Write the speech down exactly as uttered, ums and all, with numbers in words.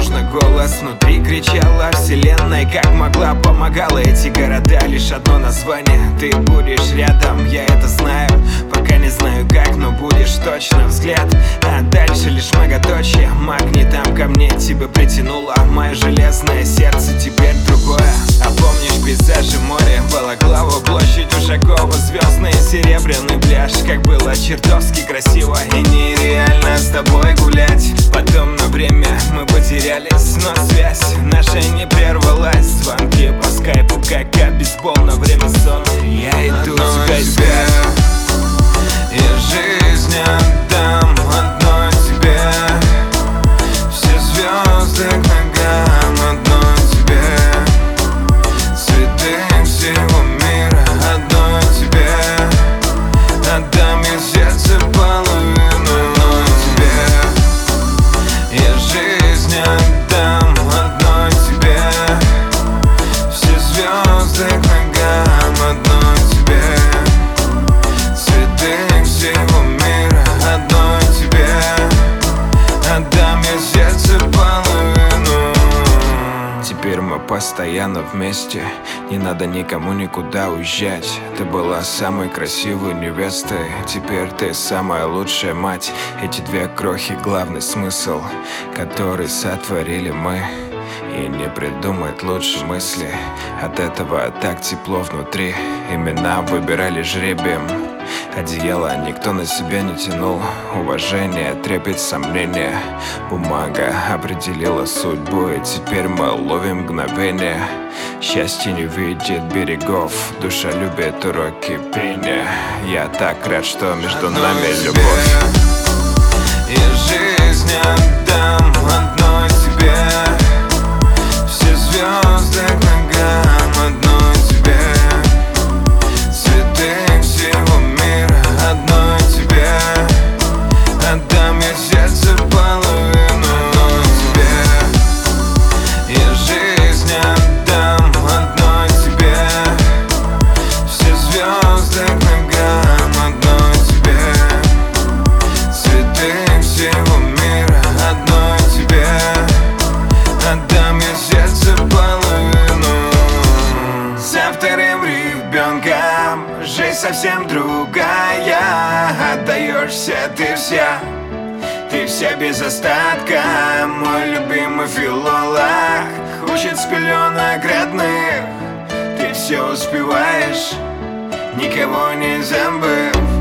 возможно, голос внутри кричала. Вселенная как могла помогала. Эти города лишь одно название. Ты будешь рядом, я это знаю. Пока не знаю как, но будешь точно. Взгляд, а дальше лишь многоточие. Магнитом ко мне тебя притянуло. Мое железное сердце теперь другое. А помнишь пейзажи моря, Балаклава, площадь Ушакова, звездный серебряный пляж. Как было чертовски красиво и нереально с тобой гулять. Потом на время мы потерялись, но связь наша не прервалась. Звонки по скайпу, как бейсбол на время сон. Я иду тебя искать, и жизнь отдам одной тебе. Все звезды к ногам одной тебе. Цветы всего мира одной тебе. Отдам я сердце половину одной тебе. И жизнь отдам одной тебе. Все звезды к ногам одной тебе. Цветы всего мира одной тебе. Отдам я сердце половину. теперь мы постоянно вместе. Не надо никому никуда уезжать. Ты была самой красивой невестой, теперь ты самая лучшая мать. Эти две крохи — главный смысл, который сотворили мы. И не придумать лучше мысли. От этого так тепло внутри. Имена выбирали жребием. Одеяло никто на себя не тянул. Уважение, трепет, сомнения. Бумага определила судьбу, и теперь мы ловим мгновение. Счастье не видит берегов, душа любит уроки пения. Я так рад, что между нами любовь. И жизнь отдам одной тебе. Все звезды к ногам одной тебе. Цветы всего мира одной тебе. Отдам я сердце половину одной тебе. И жизнь отдам одной тебе. Все звезды к ногам одной тебе. Цветы всего мира одной тебе. Отдам я сердце половину. За вторым ребенком жизнь совсем другая. Отдаешься ты вся, ты вся без остатка. Мой любимый филолог учит с пеленок родных. Ты все успеваешь, никого не забыв.